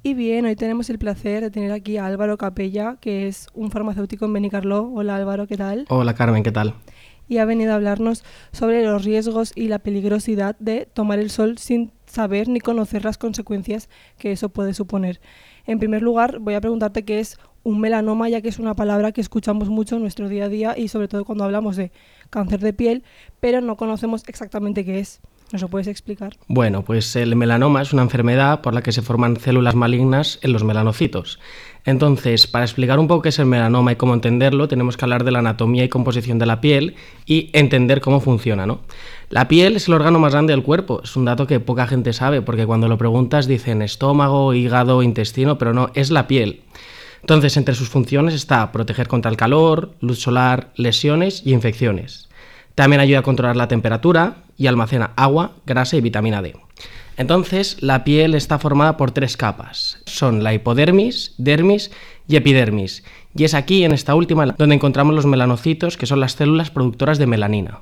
Y bien, hoy tenemos el placer de tener aquí a Álvaro Capella, que es un farmacéutico en Benicarló. Hola Álvaro, ¿qué tal? Hola Carmen, ¿qué tal? Y ha venido a hablarnos sobre los riesgos y la peligrosidad de tomar el sol sin saber ni conocer las consecuencias que eso puede suponer. En primer lugar, voy a preguntarte qué es un melanoma, ya que es una palabra que escuchamos mucho en nuestro día a día y sobre todo cuando hablamos de cáncer de piel, pero no conocemos exactamente qué es. ¿Nos lo puedes explicar? Bueno, pues el melanoma es una enfermedad por la que se forman células malignas en los melanocitos. Entonces, para explicar un poco qué es el melanoma y cómo entenderlo, tenemos que hablar de la anatomía y composición de la piel y entender cómo funciona, ¿no? La piel es el órgano más grande del cuerpo. Es un dato que poca gente sabe, porque cuando lo preguntas dicen estómago, hígado, intestino, pero no, es la piel. Entonces, entre sus funciones está proteger contra el calor, luz solar, lesiones y infecciones. También ayuda a controlar la temperatura y almacena agua, grasa y vitamina D. Entonces, la piel está formada por 3 capas. Son la hipodermis, dermis y epidermis. Y es aquí, en esta última, donde encontramos los melanocitos, que son las células productoras de melanina.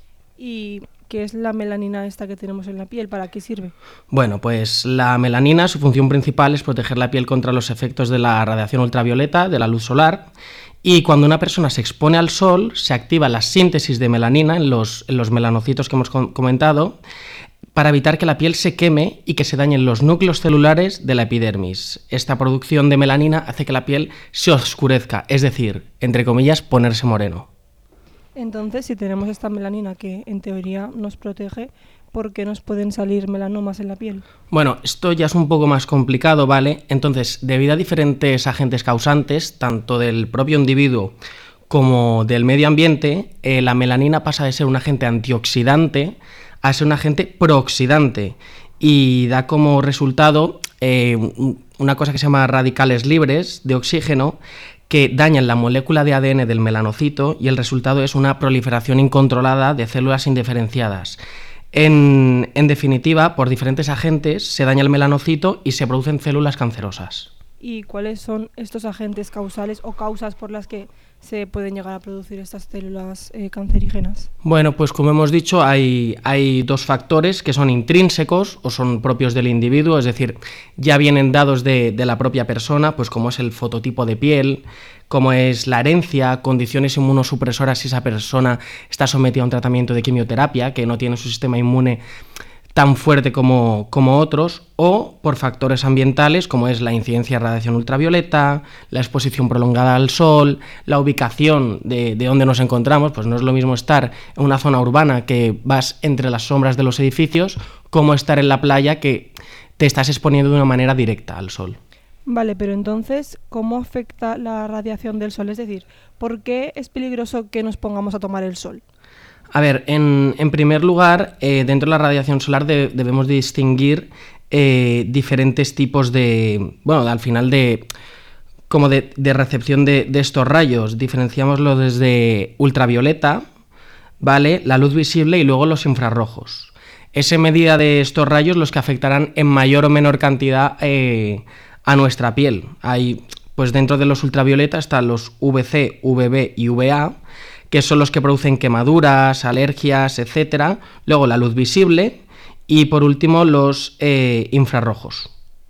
¿Y qué es la melanina esta que tenemos en la piel? ¿Para qué sirve? Bueno, pues la melanina, su función principal es proteger la piel contra los efectos de la radiación ultravioleta, de la luz solar. Y cuando una persona se expone al sol, se activa la síntesis de melanina en los melanocitos que hemos comentado, para evitar que la piel se queme y que se dañen los núcleos celulares de la epidermis. Esta producción de melanina hace que la piel se oscurezca, es decir, entre comillas, ponerse moreno. Entonces, si tenemos esta melanina que en teoría nos protege, ¿por qué nos pueden salir melanomas en la piel? Bueno, esto ya es un poco más complicado, ¿vale? Entonces, debido a diferentes agentes causantes, tanto del propio individuo como del medio ambiente, la melanina pasa de ser un agente antioxidante a ser un agente prooxidante y da como resultado una cosa que se llama radicales libres de oxígeno que dañan la molécula de ADN del melanocito y el resultado es una proliferación incontrolada de células indiferenciadas. En definitiva, por diferentes agentes se daña el melanocito y se producen células cancerosas. ¿Y cuáles son estos agentes causales o causas por las que se pueden llegar a producir estas células cancerígenas? Bueno, pues como hemos dicho, hay 2 factores que son intrínsecos o son propios del individuo, es decir, ya vienen dados de la propia persona, pues como es el fototipo de piel, como es la herencia, condiciones inmunosupresoras si esa persona está sometida a un tratamiento de quimioterapia, que no tiene su sistema inmune tan fuerte como otros, o por factores ambientales como es la incidencia de radiación ultravioleta, la exposición prolongada al sol, la ubicación de donde nos encontramos, pues no es lo mismo estar en una zona urbana que vas entre las sombras de los edificios, como estar en la playa que te estás exponiendo de una manera directa al sol. Vale, pero entonces, ¿cómo afecta la radiación del sol? Es decir, ¿por qué es peligroso que nos pongamos a tomar el sol? A ver, en primer lugar, dentro de la radiación solar debemos distinguir diferentes tipos de, bueno, al final de recepción de estos rayos. Diferenciámoslo desde ultravioleta, ¿vale?, la luz visible y luego los infrarrojos. Es en medida de estos rayos los que afectarán en mayor o menor cantidad a nuestra piel. Hay, pues dentro de los ultravioleta están los VC, VB y VA, que son los que producen quemaduras, alergias, etc. Luego la luz visible y por último los infrarrojos.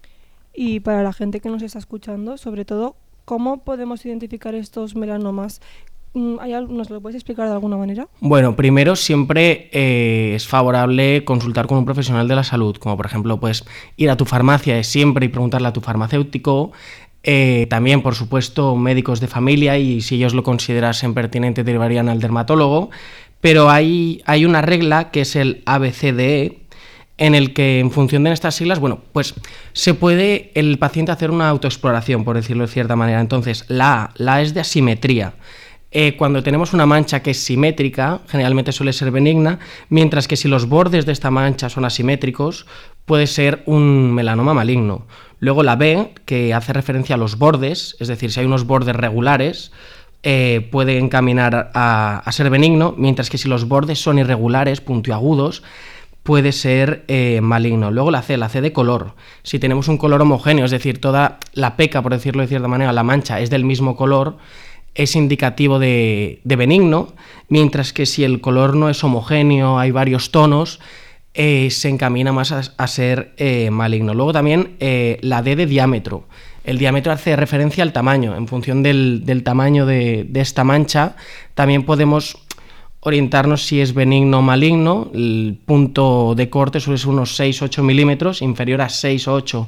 Y para la gente que nos está escuchando, sobre todo, ¿cómo podemos identificar estos melanomas? ¿Nos lo puedes explicar de alguna manera? Bueno, primero siempre es favorable consultar con un profesional de la salud, como por ejemplo pues ir a tu farmacia siempre y preguntarle a tu farmacéutico. También, por supuesto, médicos de familia y si ellos lo considerasen pertinente derivarían al dermatólogo, pero hay una regla que es el ABCDE en el que en función de estas siglas, bueno, pues se puede el paciente hacer una autoexploración, por decirlo de cierta manera. Entonces, la A es de asimetría. Cuando tenemos una mancha que es simétrica, generalmente suele ser benigna, mientras que si los bordes de esta mancha son asimétricos, puede ser un melanoma maligno. Luego la B, que hace referencia a los bordes, es decir, si hay unos bordes regulares, puede encaminar a ser benigno, mientras que si los bordes son irregulares, puntiagudos, puede ser maligno. Luego la C de color. Si tenemos un color homogéneo, es decir, toda la peca, por decirlo de cierta manera, la mancha es del mismo color, es indicativo de benigno, mientras que si el color no es homogéneo, hay varios tonos, se encamina más a ser maligno. Luego también la D de diámetro. El diámetro hace referencia al tamaño. En función del tamaño de esta mancha, también podemos orientarnos si es benigno o maligno. El punto de corte suele ser unos 6-8 milímetros, inferior a 6 o 8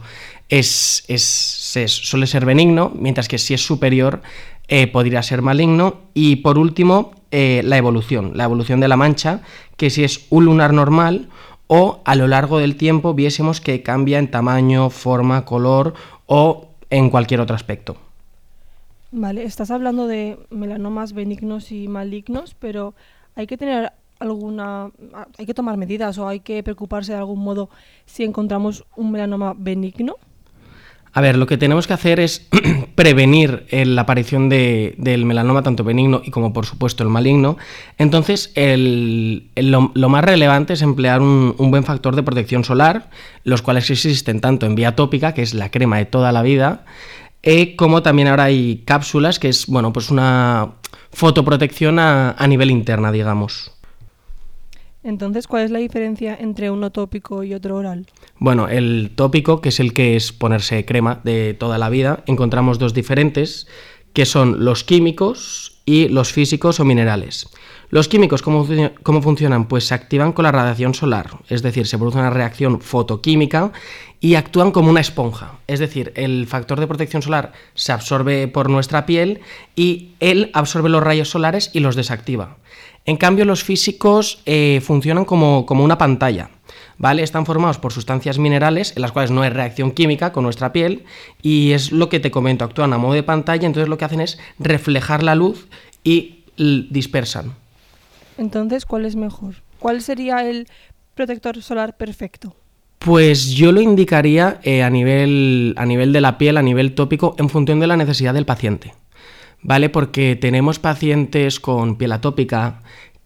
suele ser benigno, mientras que si es superior podría ser maligno. Y por último, la evolución de la mancha, que si es un lunar normal o a lo largo del tiempo viésemos que cambia en tamaño, forma, color o en cualquier otro aspecto. Vale, estás hablando de melanomas benignos y malignos, pero hay que tener hay que tomar medidas o hay que preocuparse de algún modo si encontramos un melanoma benigno. A ver, lo que tenemos que hacer es prevenir la aparición del melanoma, tanto benigno y como por supuesto el maligno. Entonces, lo más relevante es emplear un buen factor de protección solar, los cuales existen tanto en vía tópica, que es la crema de toda la vida, como también ahora hay cápsulas, que es pues una fotoprotección a nivel interna, digamos. Entonces, ¿cuál es la diferencia entre uno tópico y otro oral? Bueno, el tópico, que es el que es ponerse crema de toda la vida, encontramos dos diferentes, que son los químicos y los físicos o minerales. Los químicos, ¿cómo funcionan? Pues se activan con la radiación solar, es decir, se produce una reacción fotoquímica y actúan como una esponja. Es decir, el factor de protección solar se absorbe por nuestra piel y él absorbe los rayos solares y los desactiva. En cambio, los físicos funcionan como una pantalla, ¿vale? Están formados por sustancias minerales en las cuales no hay reacción química con nuestra piel y es lo que te comento, actúan a modo de pantalla, entonces lo que hacen es reflejar la luz y dispersan. Entonces, ¿cuál es mejor? ¿Cuál sería el protector solar perfecto? Pues yo lo indicaría a nivel de la piel, a nivel tópico, en función de la necesidad del paciente. ¿Vale? Porque tenemos pacientes con piel atópica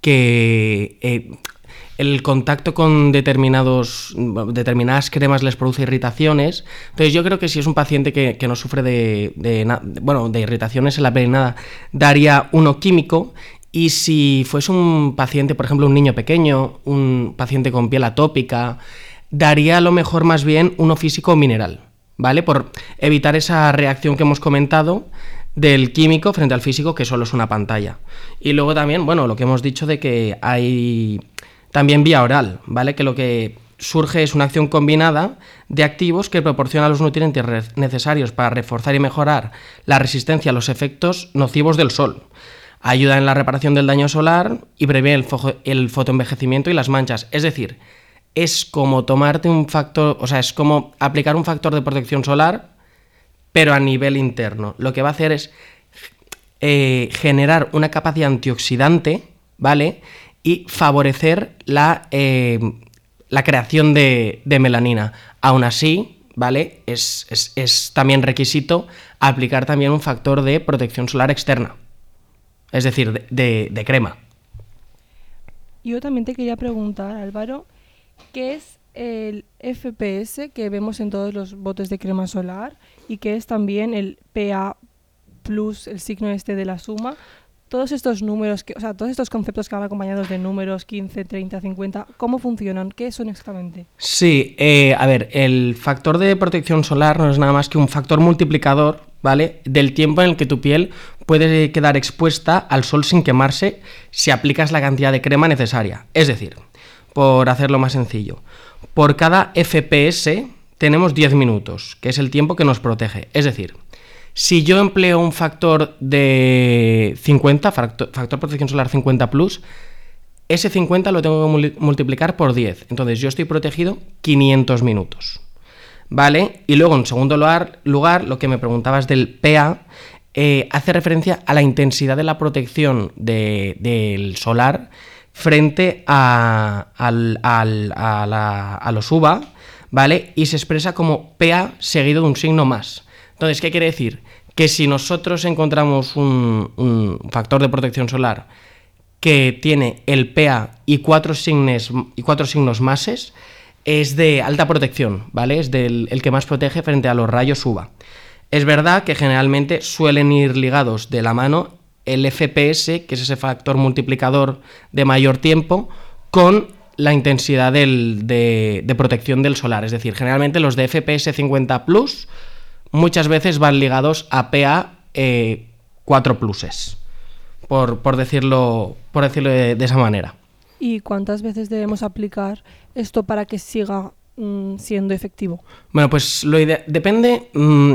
que el contacto con determinadas cremas les produce irritaciones. Entonces yo creo que si es un paciente que no sufre de irritaciones en la piel, nada, daría uno químico. Y si fuese un paciente, por ejemplo, un niño pequeño, un paciente con piel atópica, daría a lo mejor más bien uno físico o mineral, ¿vale? Por evitar esa reacción que hemos comentado del químico frente al físico, que solo es una pantalla. Y luego también, lo que hemos dicho de que hay también vía oral, ¿vale? Que lo que surge es una acción combinada de activos que proporciona los nutrientes necesarios para reforzar y mejorar la resistencia a los efectos nocivos del sol. Ayuda en la reparación del daño solar y previene el fotoenvejecimiento y las manchas. Es decir, es como tomarte es como aplicar un factor de protección solar, pero a nivel interno. Lo que va a hacer es generar una capacidad antioxidante, ¿vale? Y favorecer la creación de melanina. Aún así, ¿vale? Es también requisito aplicar también un factor de protección solar externa, es decir, de crema. Yo también te quería preguntar, Álvaro, ¿qué es el FPS que vemos en todos los botes de crema solar y qué es también el PA+, el signo de la suma? Todos estos números, todos estos conceptos que van acompañados de números 15, 30, 50, ¿cómo funcionan? ¿Qué son exactamente? Sí, el factor de protección solar no es nada más que un factor multiplicador, ¿vale? Del tiempo en el que tu piel puede quedar expuesta al sol sin quemarse si aplicas la cantidad de crema necesaria. Es decir, por hacerlo más sencillo, por cada FPS tenemos 10 minutos, que es el tiempo que nos protege. Es decir, si yo empleo un factor de 50, factor protección solar 50+, ese 50 lo tengo que multiplicar por 10. Entonces yo estoy protegido 500 minutos. ¿Vale? Y luego, en segundo lugar, lo que me preguntabas del PA, hace referencia a la intensidad de la protección del solar frente a los UVA, ¿vale? Y se expresa como PA seguido de un signo más. Entonces, ¿qué quiere decir? Que si nosotros encontramos un factor de protección solar que tiene el PA y cuatro signos máses, es de alta protección, ¿vale? Es el que más protege frente a los rayos UVA. Es verdad que generalmente suelen ir ligados de la mano el FPS, que es ese factor multiplicador de mayor tiempo, con la intensidad de protección del solar. Es decir, generalmente los de FPS 50 Plus muchas veces van ligados a PA 4 pluses, por decirlo de esa manera. ¿Y cuántas veces debemos aplicar esto para que siga siendo efectivo? Bueno, pues depende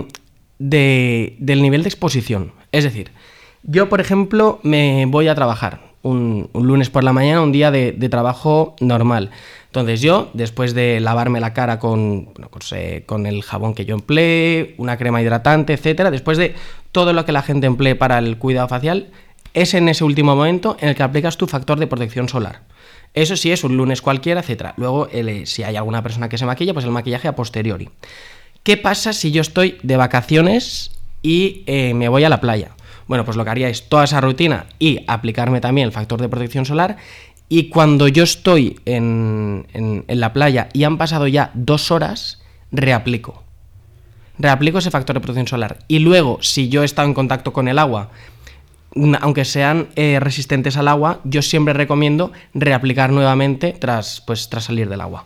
del nivel de exposición. Es decir, yo, por ejemplo, me voy a trabajar un lunes por la mañana, un día de trabajo normal. Entonces yo, después de lavarme la cara con el jabón que yo empleé, una crema hidratante, etcétera, después de todo lo que la gente emplee para el cuidado facial, es en ese último momento en el que aplicas tu factor de protección solar. Eso sí es un lunes cualquiera, etcétera. Luego, si hay alguna persona que se maquilla, pues el maquillaje a posteriori. ¿Qué pasa si yo estoy de vacaciones y me voy a la playa? Bueno, pues lo que haría es toda esa rutina y aplicarme también el factor de protección solar, y cuando yo estoy en la playa y han pasado ya 2 horas, reaplico ese factor de protección solar. Y luego, si yo he estado en contacto con el agua, aunque sean resistentes al agua, yo siempre recomiendo reaplicar nuevamente tras salir del agua.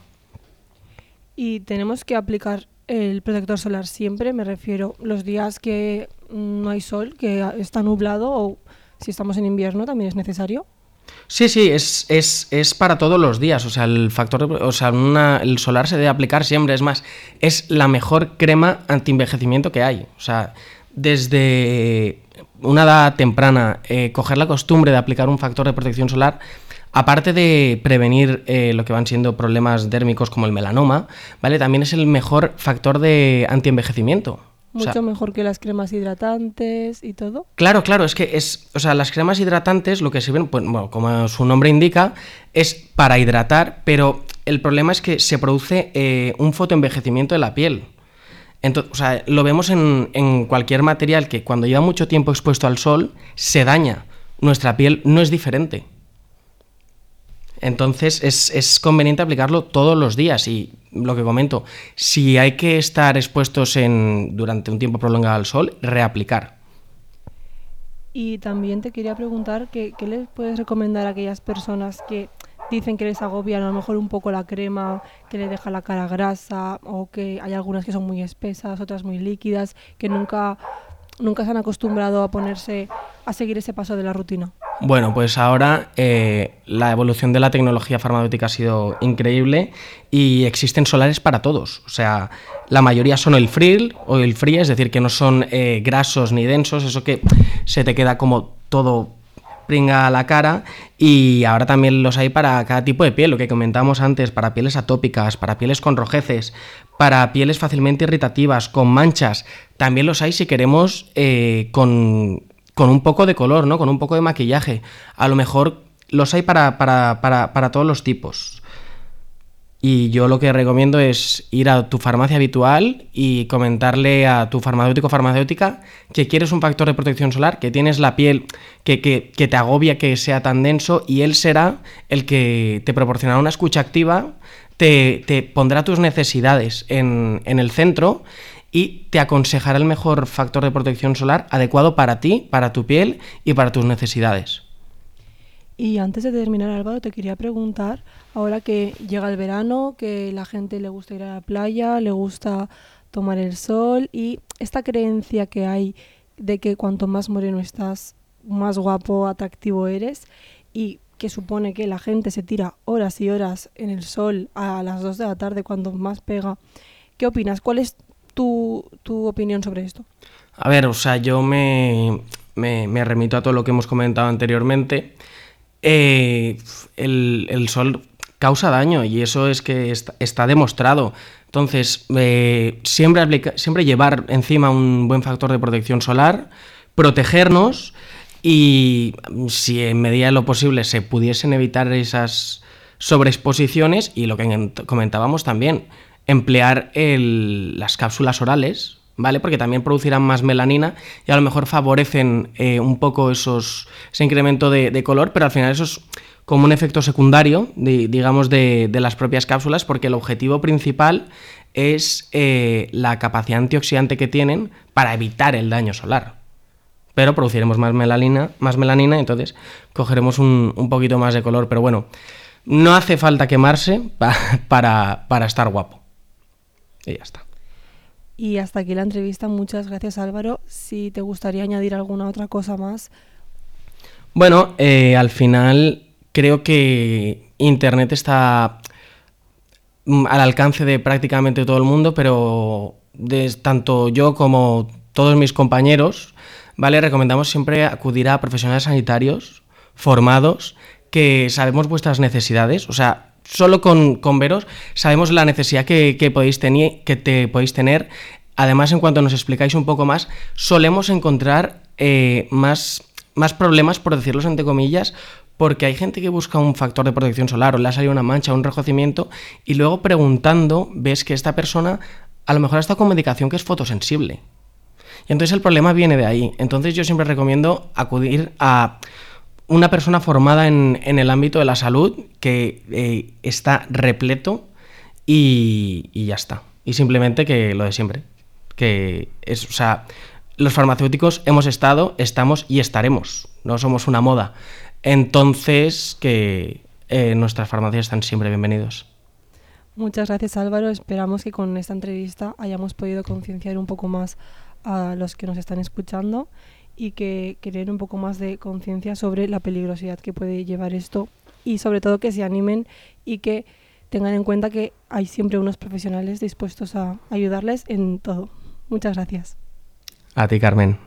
¿Y tenemos que aplicar el protector solar siempre? Me refiero los días que no hay sol, que está nublado, o si estamos en invierno también es necesario. Sí, es para todos los días. O sea, el solar se debe aplicar siempre. Es más, es la mejor crema antienvejecimiento que hay. O sea, desde una edad temprana, coger la costumbre de aplicar un factor de protección solar, aparte de prevenir lo que van siendo problemas dérmicos como el melanoma, ¿vale? También es el mejor factor de antienvejecimiento. Mucho mejor que las cremas hidratantes y todo. Claro, es que las cremas hidratantes lo que sirven, pues, bueno, como su nombre indica, es para hidratar, pero el problema es que se produce un fotoenvejecimiento de la piel. Entonces, o sea, lo vemos en cualquier material que cuando lleva mucho tiempo expuesto al sol se daña. Nuestra piel no es diferente. Entonces es conveniente aplicarlo todos los días, y lo que comento, si hay que estar expuestos durante un tiempo prolongado al sol, reaplicar. Y también te quería preguntar ¿qué les puedes recomendar a aquellas personas que dicen que les agobian a lo mejor un poco la crema, que les deja la cara grasa, o que hay algunas que son muy espesas, otras muy líquidas, que nunca se han acostumbrado a seguir ese paso de la rutina? Bueno, pues ahora la evolución de la tecnología farmacéutica ha sido increíble y existen solares para todos. O sea, la mayoría son oil free, es decir, que no son grasos ni densos, eso que se te queda como todo pringa a la cara, y ahora también los hay para cada tipo de piel, lo que comentábamos antes, para pieles atópicas, para pieles con rojeces, para pieles fácilmente irritativas, con manchas. También los hay si queremos con un poco de color, ¿no? Con un poco de maquillaje. A lo mejor los hay para todos los tipos. Y yo lo que recomiendo es ir a tu farmacia habitual y comentarle a tu farmacéutico o farmacéutica que quieres un factor de protección solar, que tienes la piel que te agobia que sea tan denso, y él será el que te proporcionará una escucha activa, te pondrá tus necesidades en el centro y te aconsejará el mejor factor de protección solar adecuado para ti, para tu piel y para tus necesidades. Y antes de terminar, Álvaro, te quería preguntar, ahora que llega el verano, que la gente le gusta ir a la playa, le gusta tomar el sol, y esta creencia que hay de que cuanto más moreno estás, más guapo, atractivo eres, y que supone que la gente se tira horas y horas en el sol a las 2 de la tarde cuando más pega. ¿Qué opinas? ¿Cuál es tu opinión sobre esto? A ver, o sea, yo me remito a todo lo que hemos comentado anteriormente. El sol causa daño, y eso es que está demostrado. Entonces, siempre llevar encima un buen factor de protección solar, protegernos, y si en medida de lo posible se pudiesen evitar esas sobreexposiciones, y lo que comentábamos también, emplear las cápsulas orales, ¿vale? Porque también producirán más melanina y a lo mejor favorecen un poco ese incremento de color, pero al final eso es como un efecto secundario, digamos, de las propias cápsulas, porque el objetivo principal es la capacidad antioxidante que tienen para evitar el daño solar. Pero produciremos más melanina, entonces cogeremos un poquito más de color. Pero bueno, no hace falta quemarse para estar guapo. Y ya está. Y hasta aquí la entrevista. Muchas gracias, Álvaro. Si te gustaría añadir alguna otra cosa más. Bueno, al final creo que Internet está al alcance de prácticamente todo el mundo, pero tanto yo como todos mis compañeros, ¿vale? Recomendamos siempre acudir a profesionales sanitarios formados que sabemos vuestras necesidades, o sea, solo con veros sabemos la necesidad que podéis tener. Además, en cuanto nos explicáis un poco más, solemos encontrar más problemas, por decirlos entre comillas, porque hay gente que busca un factor de protección solar o le ha salido una mancha o un enrojecimiento y luego preguntando ves que esta persona a lo mejor está con medicación que es fotosensible. Y entonces el problema viene de ahí. Entonces yo siempre recomiendo acudir a una persona formada en el ámbito de la salud que está repleto y ya está. Y simplemente que lo de siempre. Que es, o sea, los farmacéuticos hemos estado, estamos y estaremos. No somos una moda. Entonces, que nuestras farmacias están siempre bienvenidos. Muchas gracias, Álvaro. Esperamos que con esta entrevista hayamos podido concienciar un poco más a los que nos están escuchando y que creen un poco más de conciencia sobre la peligrosidad que puede llevar esto y sobre todo que se animen y que tengan en cuenta que hay siempre unos profesionales dispuestos a ayudarles en todo. Muchas gracias. A ti, Carmen.